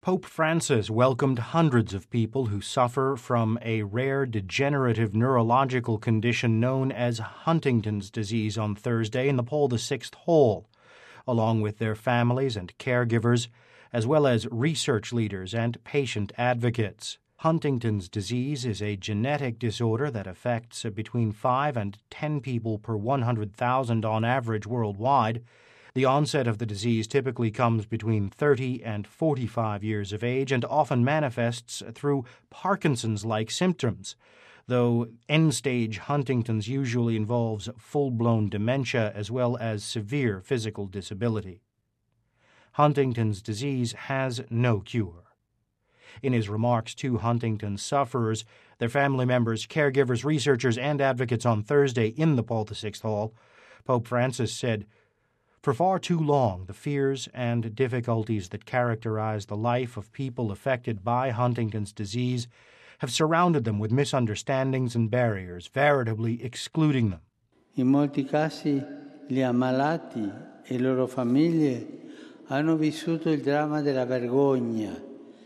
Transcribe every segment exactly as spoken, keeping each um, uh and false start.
Pope Francis welcomed hundreds of people who suffer from a rare degenerative neurological condition known as Huntington's disease on Thursday in the Paul the Sixth Hall, along with their families and caregivers, as well as research leaders and patient advocates. Huntington's disease is a genetic disorder that affects between five and ten people per one hundred thousand on average worldwide. The onset of the disease typically comes between thirty and forty-five years of age and often manifests through Parkinson's-like symptoms, though end-stage Huntington's usually involves full-blown dementia as well as severe physical disability. Huntington's disease has no cure. In his remarks to Huntington's sufferers, their family members, caregivers, researchers, and advocates on Thursday in the Paul the Sixth Hall, Pope Francis said, "For far too long, the fears and difficulties that characterize the life of people affected by Huntington's disease have surrounded them with misunderstandings and barriers, veritably excluding them. In molti casi, gli ammalati e loro famiglie hanno vissuto il dramma della vergogna,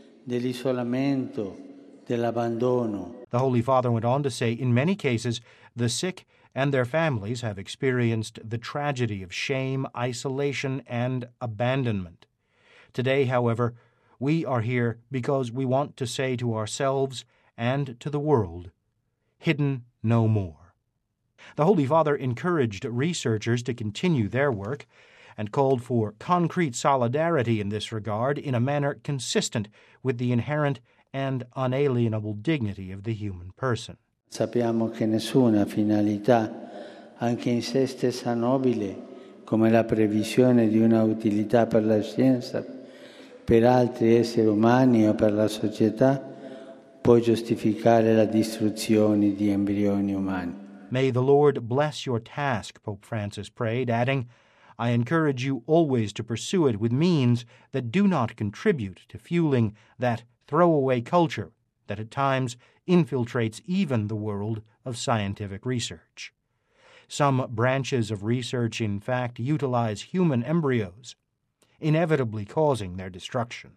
dell'isolamento, dell'abbandono." The Holy Father went on to say, in many cases, the sick and their families have experienced the tragedy of shame, isolation, and abandonment. Today, however, we are here because we want to say to ourselves and to the world, hidden no more. The Holy Father encouraged researchers to continue their work and called for concrete solidarity in this regard in a manner consistent with the inherent and unalienable dignity of the human person. Sappiamo che nessuna finalità, anche in sé stessa nobile, come la previsione di una utilità per la scienza, per altri esseri umani o per la società, può giustificare la distruzione di embrioni umani. May the Lord bless your task, Pope Francis prayed, adding, I encourage you always to pursue it with means that do not contribute to fueling that throwaway culture that at times infiltrates even the world of scientific research. Some branches of research, in fact, utilize human embryos, inevitably causing their destruction.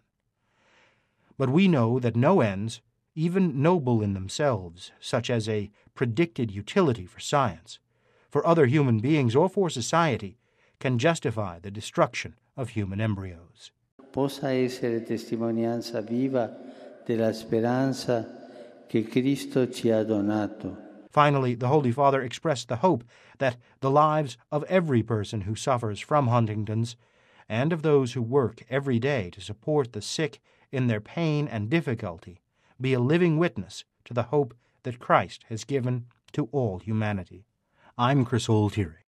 But we know that no ends, even noble in themselves, such as a predicted utility for science, for other human beings, or for society, can justify the destruction of human embryos. Possa essere testimonianza viva della speranza che Cristo ci ha donato. Finally, the Holy Father expressed the hope that the lives of every person who suffers from Huntington's and of those who work every day to support the sick in their pain and difficulty be a living witness to the hope that Christ has given to all humanity. I'm Chris Altieri.